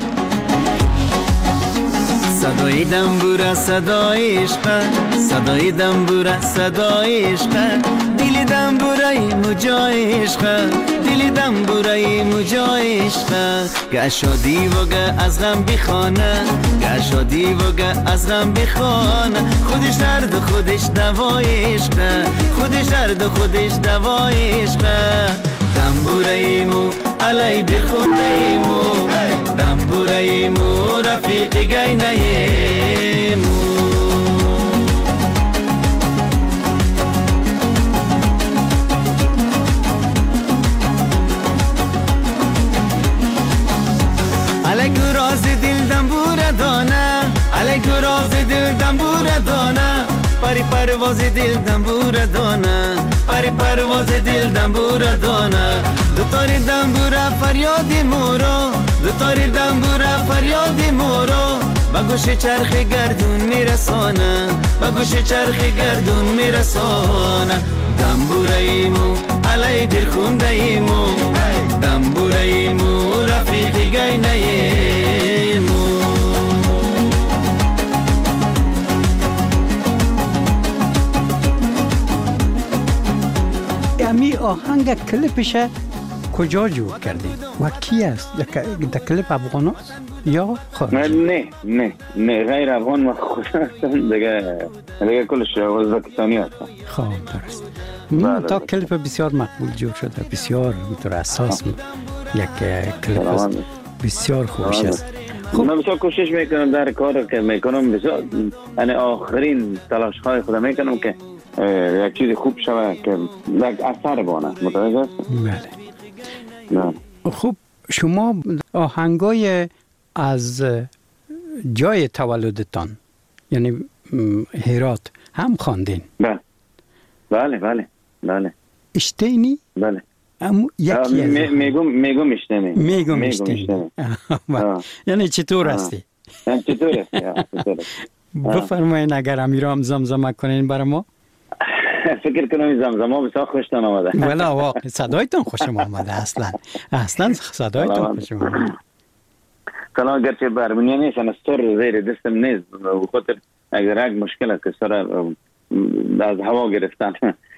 صدای دنبوره صدای عشق صدای دنبوره صدای عشق دل دنبوره مجای عشق دل دنبوره مجای عشق گشادی وگه از غم بخانه گشادی وگه از غم بخانه خودش درد و خودش دوای عشق خودش درد و خودش دوای عشق دنبوره مو علی بخونده مو دنبوره مو رفیق گینه مو علیکو راز دل دنبوره دانه علیکو راز دل دنبوره دانه پری پرواز دل دنبوره دانه پری پرواز دل دنبوره دانه دوتاری دنبوره فریادی مورو دوتاری دنبوره فریادی مورو با گوش چرخ گردون میرسانه با گوش چرخ گردون میرسانه دنبوره ایمو علی دل خونده ایمو دنبوره ایمو رفیق گینه ایمو امی آهنگ کلیپش کجا جور کردی و کی است در کلیپ افغان است یا خارجی؟ نه غیر افغان و خود هستم دیگه کلش ازبکستانی هستم. خب درست تا کلیپ بسیار مقبول جور شده بسیار میتونه اساس یک کلیپ است بسیار خوبش است. من بسیار کوشش میکنم در کار که میکنم، بسیار یعنی آخرین تلاش های خودم میکنم که یک چیز خوب شود که یک اثر بانه. متوجه است؟ بله. خب شما آهنگای از جای تولدتان یعنی هرات هم خواندین؟ بله. اشتینی؟ بله. یکی از میگم اشتینی. یعنی چطور هستی؟ چطور هستی؟ بفرمایین اگر امیرام زمزمه کنین برای ما. فکر کنم زمزمه بسیار خوشتان آمده. بله واقعا صدایتان خوشم آمده. اصلا صدایتان خوشم آمده. کلا گرچه برمونیه نیست، انا سر زیر دستم نیست، بخاطر اگر یک مشکل است که سر از هوا گرفتن.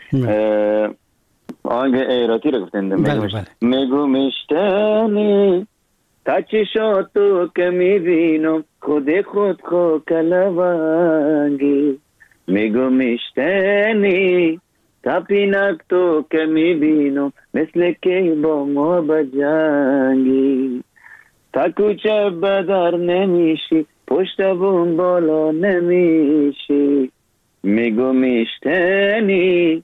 آنگه ایراتی رو گفتن. میگو میشتنی تا چشاتو که میبینم خود خو کلوانگی. میگو میشتنی تا پینک تو که میبینم مثل که با ما بجنگی. تا کوچه بدر نمیشی پشت بون بالا نمیشی. میگو میشتنی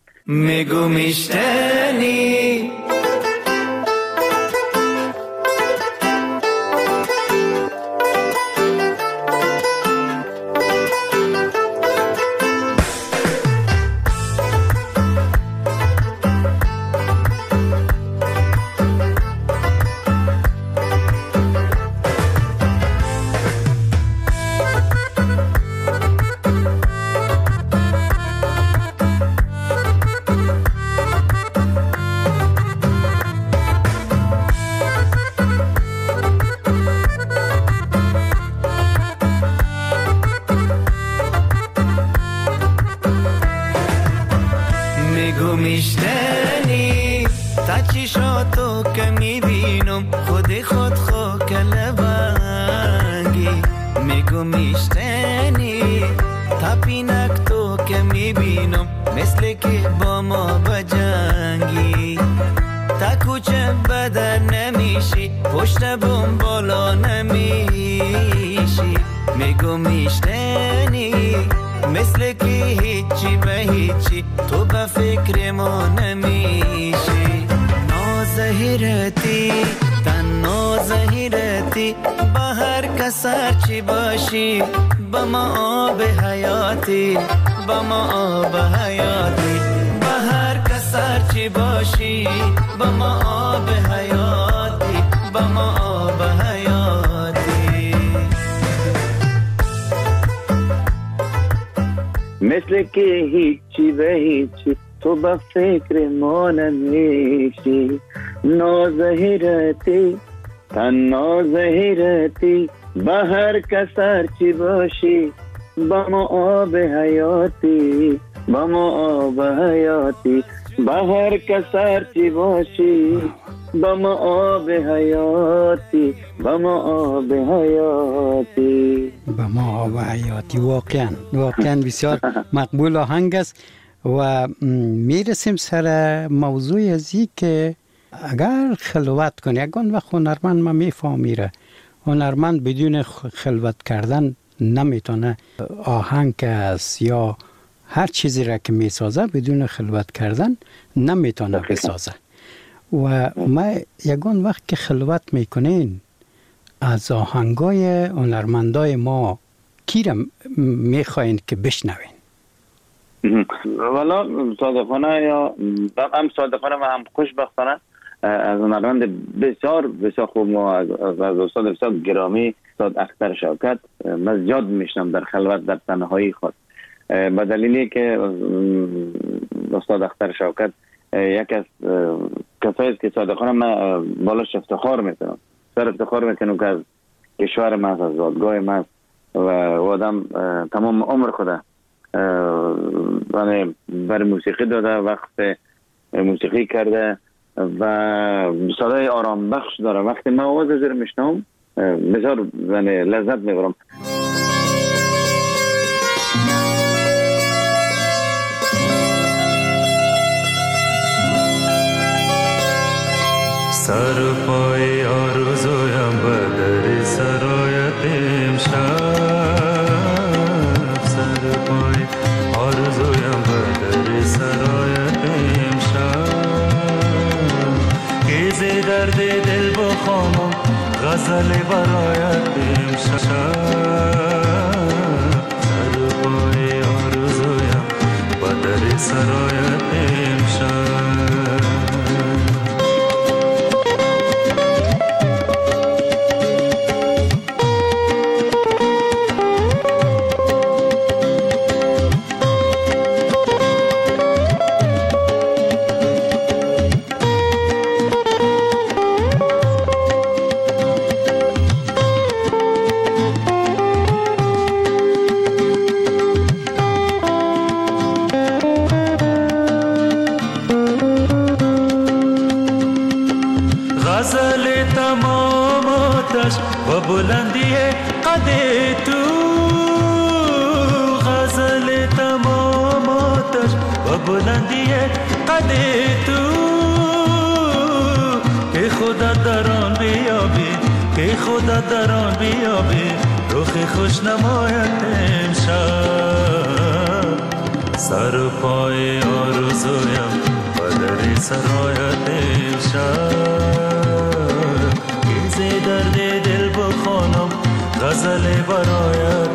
تا چشاتو که میبینم خود خو کلوانگی. میگو میشتنی تا پینک تو که میبینم مثل که با ما بجنگی. تا کوچه بدر نمیشی پشت بوم بالا نمیشی. میگو میشتنی مثل که هیچی به هیچی تو به فکر ما نمیشی. نازهیرتی تنها زهیرتی با هر کسر چی باشی با ما آب حیاتی با ما آب حیاتی. با هر کسر چی باشی با ما آب حیاتی با ما آب حیاتی. مثل که هیچی به هیچی تو با فکر ما نمیشی. نازهیرتی تنها زهیرتی با هر کسر چی باشی با ما آب حیاتی با ما آب حیاتی. با هر کسر چی باشی با ما آب حیاتی با ما آب حیاتی با ما آب حیاتی. واقعا بسیار مقبول آهنگ است. و میرسیم سر موضوع ازی که اگر خلوت کنی اگه وقت هنرمند ما میفهمیره هنرمند بدون خلوت کردن نمیتونه آهنگ است یا هر چیزی را که میسازه بدون خلوت کردن نمیتونه بسازه. و ما یگان وقت که خلوت میکنین از آهنگای هنرمندای ما کی را میخواین که بشنوین؟ والا صادقانه یا هم صادقانه و هم خوشبختانه از هنرمند بسیار بسیار خوب ما از استاد بسیار گرامی استاد اختر شوکت من زیاد میشنم در خلوت در تنهایی خود به دلیلی که استاد اختر شوکت یک از کسایی است که صادقانه من بالاش افتخار میکنم سر افتخار میکنم که از کشور ما از زادگاه ما و آدم تمام عمر خدا برای موسیقی داده وقت موسیقی کرده و صدای آرام بخش داره. وقتی من آواز زیر میشنم بسیار لذت میبرم. سر پای آرزویم به در سرایت امشب، سر پای آرزویم به در سرایت امشب، گیزی درد دل بخوانم غزل برایت امشب، سر پای آرزویم به در سرایت امشب. بلندی قد تو غزل تماماتش و بلندی قد تو که خدا در آن بیابی، که خدا در آن بیابی رخ خوش نمایت امشب، سر پای آرزویم و در سرایت امشب، گیزه درد دل بخوانم غزل برایت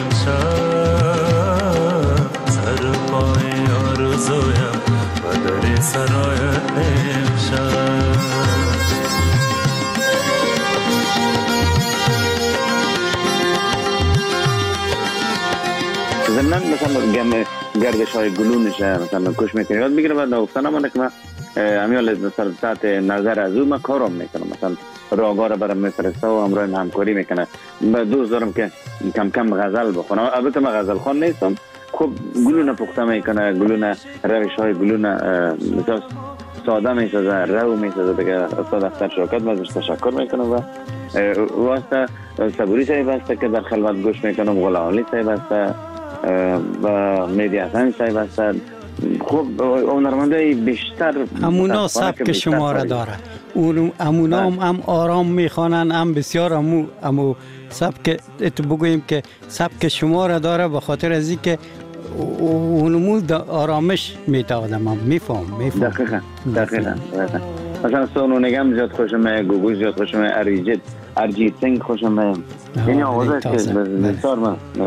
امشب، سر پای آرزویم و در سرایت امشب. ضمناً مثلا گردش های گلونش مثلا کش میکنه یاد میگیره و افتانه مانه که من امیال سر تحت نظر از او من کارم میکنم، مثلا راگاه را برام میفرسته و همراه همکاری میکنه. دوست دارم که کم کم غزل بخونم، البته من غزل خوان نیستم، خب گلون پخته میکنه، گلون روش های گلون ساده میسازه، رو میسازه. دیگه استاد اختر شوکت من ازش تشکر میکنم و واسطه صبوری صاحب هسته که در خلوت گوش میکنم، غلامی صاحب هسته و مهدی حسن صاحب هستن. خب هنرمندای بیشتر همونا سبک شما را داره، همونا هم آرام میخوانن، هم بسیار همو سبک ات بگوییم که سبک شما را داره، به خاطر از اینکه اونمو آرامش میده آدم هم میفهم. دقیقا مثلا سونو نگم زیاد خوشم، گوگو زیاد خوشم، ارجیت سنگ خوشم، یعنی آوازه که بسیار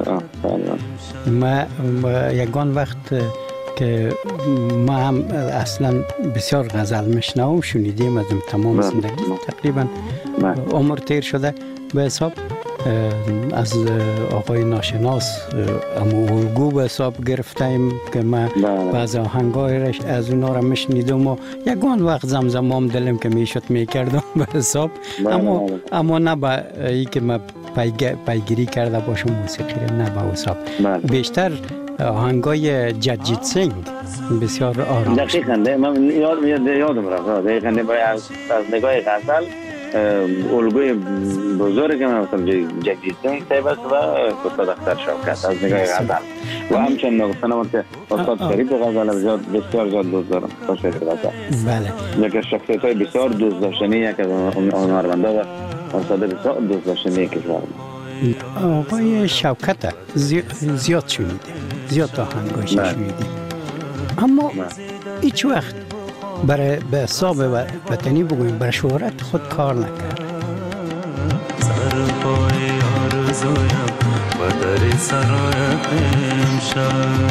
من یکان وقت که ما هم اصلا بسیار غزل میشنوم، شنیدیم ازم تمام زندگی تقریبا عمر تیر شده به حساب از آقای ناشناس الگو به حساب گرفتیم که من بعض آهنگای از اونا را میشنیدم و یکان وقت زمزمام دلم که میشد میکردم به حساب، اما نه به ای که من پیگیری کرده باشم موسیقی نه به حساب. بیشتر آهنگای جگجیت سینگ بسیار آرام. دقیقاً من یادم رفت دقیقاً از نگاه غزل الگوی بزرگ من مثلا جگجیت سینگ صاحب است و استاد اختر شوکت از نگاه غزل و همچنین نگفتنم که استاد فرید غزل بسیار زیاد دوست دارم. استاد فرید غزل بله یک از شخصیت‌های بسیار دوست داشتنی، یک از هنرمندا و استاد بسیار دوست داشتنی کشور. آقای شوکت زیاد شنیدیم، زیاد آهنگایش شنیدیم، اما هیچ وقت برای به حساب وطنی بگوییم برای شهرت خود کار نکرد. سر پای آرزویم و در سرایت امشب،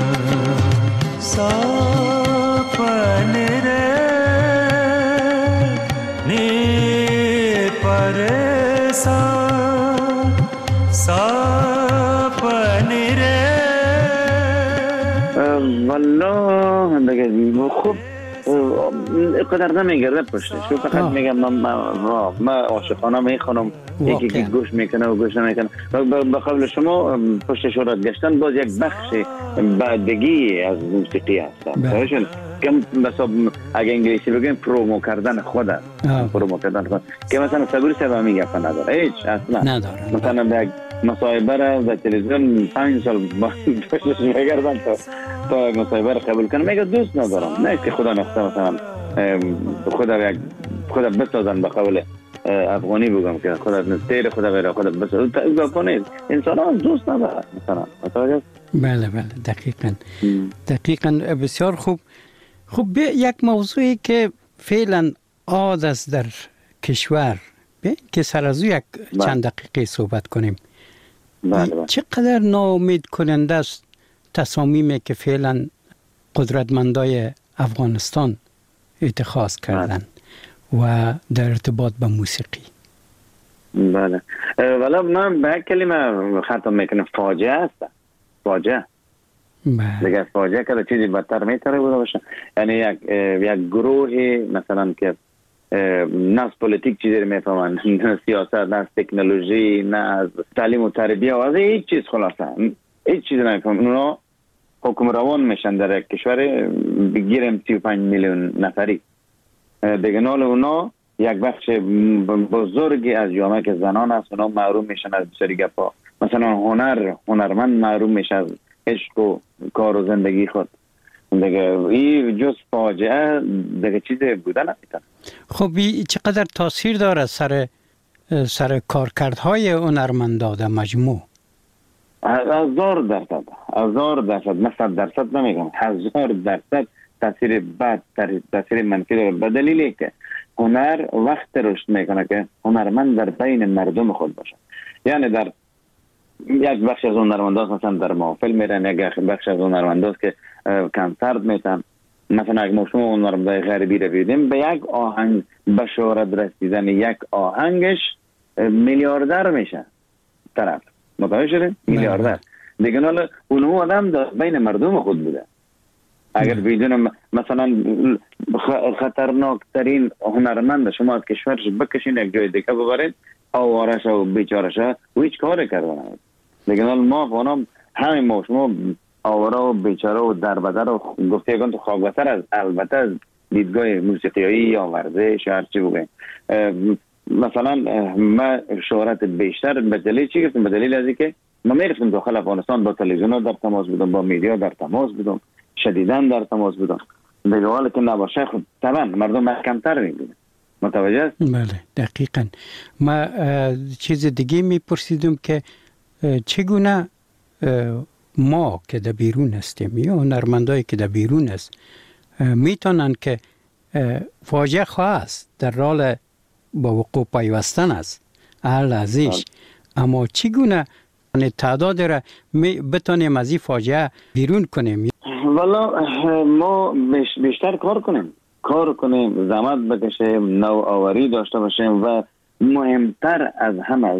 سپنره نی پرسا والله دیگه خوب قدر نمیگرده پشتش، شو فقط میگم من عاشقانه میخونم، یکی گوش میکنه و گوش نمیکنه. به قول شما پشت شهرت گشتن باز یک بخش بعدگی از موسیقی هستن که مثلا اگه انگلیسی بگیم پرومو کردن خود که مثلا صبوری صاحب میگه نداره، هیچ اصلا نداره. مثلا به مصاحبه را در تلویزیون 5 سال پشتش میگردن تا مصاحبه را قبول کنم، میگه دوست ندارم، نه که خدا نخواسته مثلا خود بسازن به قول افغانی بگم که خود تیر خود غیر خود بسازن گپانه انسان ها دوست نداره مثلا متوجه؟ بله دقیقاً بسیار خوب. خب یک موضوعی که فعلا عاد است در کشور که سر از یک چند دقیقه صحبت کنیم. بله. چقدر ناامید کننده است تصامیمی که فعلا قدرتمندای افغانستان اتخاذ کردن و در ارتباط با موسیقی. بله ولی من به کلمه ختم میکنم فاجعه است. فاجعه دیگه فاجعه که چیزی بدتر میتره بوده باشه. یعنی یک گروه مثلا که نه از پولیتیک چیزی رو میفهمن، نه سیاست، نه از تکنولوژی، نه از تعلیم و تربیه و از هیچ چیز خلاصه هیچ چیزی نمیفهمن. اونا حکم روان میشن در یک کشور بگیرم 35 میلیون نفری. دیگه نال اونا یک بخش بزرگی از جامعه که زنان است اونا محروم میشن از بسیاری گپا. مثلا هنرمند محروم میشه از عشق و کار و زندگی خود. دیگه این جز فاجعه دیگه چیزی بوده نمیتونه. خب چقدر تاثیر داره سر کارکردهای هنرمندان در مجموع؟ 1000%، 1000%، نه 100% نمیگم، 1000% تاثیر بد، تاثیر منفی داره. به دلیلی که هنر وقت رشد میکنه که هنرمند در بین مردم خود باشه. یعنی در یک بخش از هنرمندان مثلا در محفل میرن، یک بخش از هنرمندان که کنسرت میتن. مثلا اگه ما شما هنرمندای غربی رو بیدیم به یک آهنگ به شهرت رسیدن یک آهنگش میلیاردر میشه طرف. متوجه شدین؟ میلیاردر. دیگه حالا اونو آدم در بین مردم خود بوده. اگر بدون مثلا خطرناکترین هنرمند شما از کشورش بکشین یک جای دیگه ببرید آوارش و بیچارش و هیچ کاری کردن. دیگه ما فانم همین ما شما آواره و بیچاره و دربدر و گفتگان تو خاکبتر از البته از دیدگاه موسیقیایی یا ورزش یا هرچی بگیم. مثلا ما شهرت بیشتر به دلیل چی گفتم؟ به دلیل از اینکه ما میرفتم داخل افغانستان با تلویزیون ها در تماس بودم، با میدیا در تماس بودم، شدیداً در تماس بودم. دیگه حالا که نباشه خود طبعا مردم کمتر میبینه. متوجه است؟ بله دقیقاً. ما چیز دیگه میپرسیدم که چگونه ما که در بیرون هستیم یا هنرمندایی که در بیرون است میتونن که فاجعه خواست در حال با وقوع پیوستن است اهل ازیش، اما چگونه تعداد را بتونیم از این فاجعه بیرون کنیم؟ والا ما بیشتر کار کنیم، زحمت بکشیم، نوآوری داشته باشیم و مهمتر از همه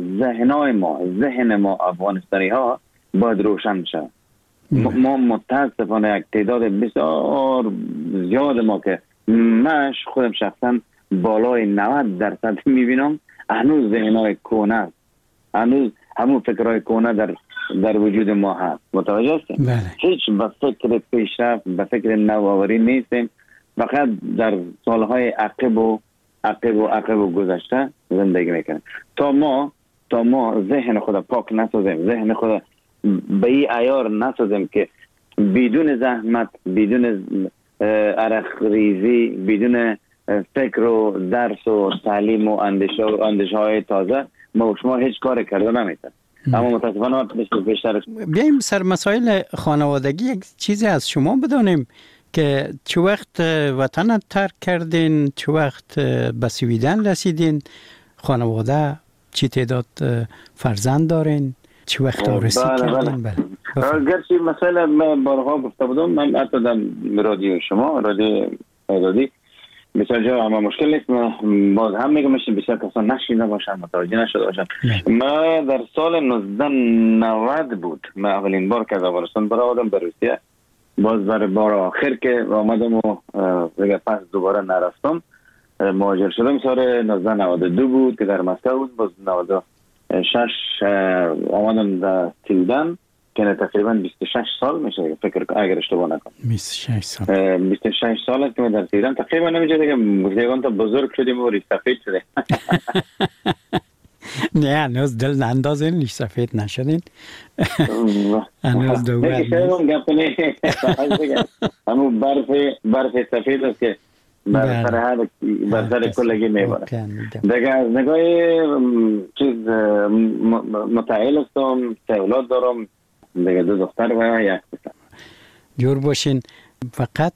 ذهن ما افغانستانی ها باید روشن شه. ما متاسفانه یک تعداد بسیار زیاد ما که من خودم شخصا بالای 90% میبینم هنوز ذهنهای کهنه است، هنوز همون فکرهای کهنه در وجود ما هست. متوجه هستیم؟ هیچ به فکر پیشرفت، به فکر نوآوری نیستیم، فقط در سالهای عقب و گذشته زندگی میکنیم. تا ما ذهن خود پاک نسازیم، ذهن خود به این عیار نسازیم که بدون زحمت، بدون عرق ریزی، بدون فکر و درس و تعلیم و اندیشه های تازه ما و شما هیچ کار کرده نمیتونیم. اما متاسفانه بیشتر بیایم سر مسائل خانوادگی یک چیزی از شما بدانیم که چه وقت وطن ترک کردین، چه وقت به سویدن رسیدین، خانواده چی تعداد فرزند دارین، چه وقت آرزی کردین؟ گرچه مسئله بارها گفته بودم، من حتی در رادیو شما، رادیو آزادی بسیار جا اما مشکل نیست، باز هم میگم بسیار کسان نشیده باشن، متوجه نشده باشن. ما در سال 1990 بود ما اولین بار که از افغانستان برآمدم به روسیه، باز برای بار آخر که آمدم و دیگه پس دوباره نرفتم، مهاجر شدم سال 1992 بود که در مسکو بود. باز 96 آمدم در سویدن که تقریبا 26 سال میشه فکر اگر اشتباه نکنم. 26 سال است که من در سویدن تقریبا نمیشه دیگه گفتگان تا بزرگ شدیم و ریش سفید شده. نه هنوز دل نندازین ریش سفید نشدین. هنوز دوباره همون برف سفید است که بر سر کلگی میبره. دیگه از نگاه چیز متعهل هستم، 3 اولاد دارم، دیگه 2 دختر و 1 پسر. جور باشین. فقط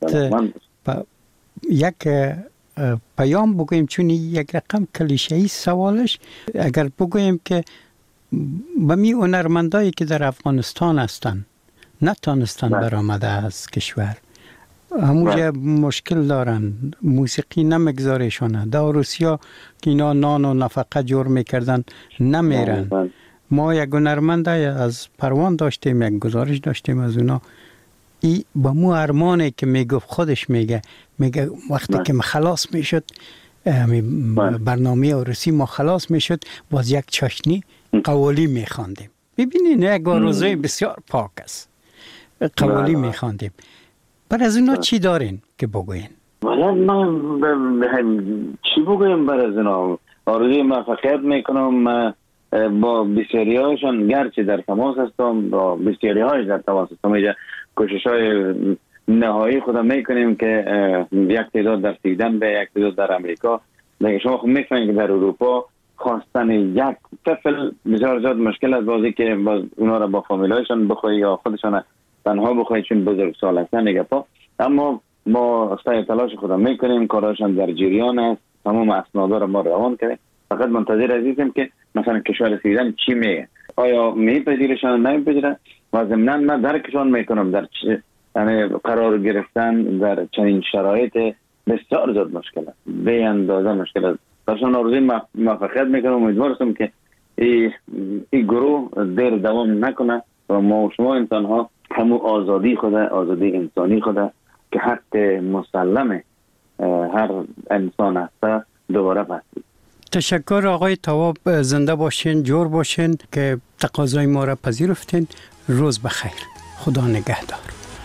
یک پیام بگویم، چون یک رقم کلیشه‌ای سوالش، اگر بگویم که بمی هنرمندایی که در افغانستان هستن نتانستن برآمده از کشور، همونجا مشکل دارن، موسیقی نمیگذارشونه، در روسیا که اینا نان و نفقه جور میکردن نمیرن. ما یک هنرمند از پروان داشتیم، یک گزارش داشتیم از اونا، ای با مو ارمانه که میگفت، خودش میگه وقتی که ما خلاص میشد برنامه عروسی ما خلاص میشد، باز یک چاشنی قوالی میخواندیم. ببینین یک روزه بسیار پاک است، قوالی میخواندیم. بر از اونا چی دارین که بگوین؟ والا من چی بگویم بر از اونا؟ آرزوی موفقیت میکنم. با بسیاری هایشان گرچه در تماس هستم، با بسیاری هایش در تماس هستم. اینجا کوشش های نهایی خودم میکنیم که یک تعداد در سویدن به، یک تعداد در امریکا. دیگه شما خب میفهمید که در اروپا خواستن یک طفل بسیار زیاد مشکل است، بازی که باز اونا را با فامیل هایشان بخوایی یا خودشان تنها بخوایی چون بزرگ سال هستن دیگه پا. اما ما سعی تلاش خودم میکنیم، کاراشان در جریان است، تمام اسنادا را ما روان کردیم. فقط منتظر عزیزم که مثلا کشور سویدن چی میگه، آیا میپذیرشان نمیپذیره، و ضمناً من درکشان میکنم در یعنی قرار گرفتن در چنین شرایط بسیار زیاد مشکل است، به اندازه مشکل است. درشان آرزوی موفقیت میکنم، امیدوار هستم که این گروه دیر دوام نکنه و ما و شما انسان ها همون آزادی خدا، آزادی انسانی خدا که حق مسلم هر انسان است دوباره پسید. تشکر آقای تواب، زنده باشین، جور باشین که تقاضای ما را پذیرفتین. روز بخیر، خدا نگهدار.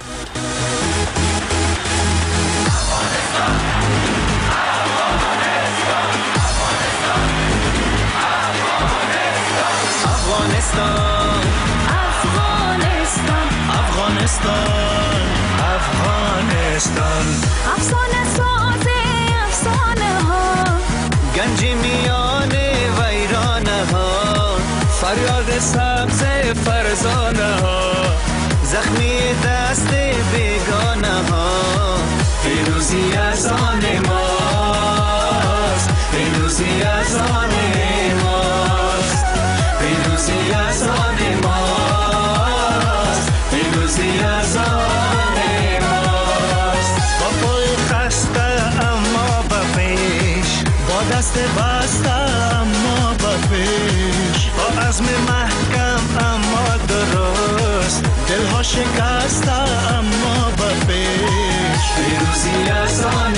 افغانستان افغانستان افغانستان افغانستان، افسانه ساز افسانه ها، گنج میان ویرانه ها، فریاد سبز فرزانه ها، زخمی دست بیگانه ها. پیروزی از آن ماست، پیروزی از آن ماست، پیروزی از آن ماست، پیروزی از آن ماست. با پای خسته اما به پیش، با دست بسته اما به پیش، با عزم محکم اما درست، دلها شکسته اما به پیش. پیروزی از آن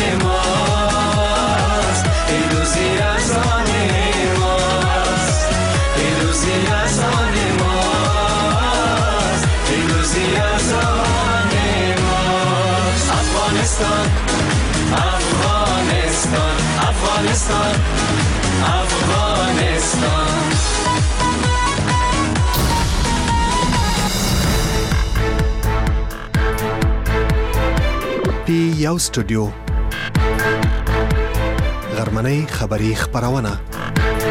ماست، پیروزی از آن ماست، پیروزی از آن ماست، پیروزی از آن ماست. افغانستان افغانستان افغانستان افغانستان. پی یو استودیو غرمنۍ خبری خبرونه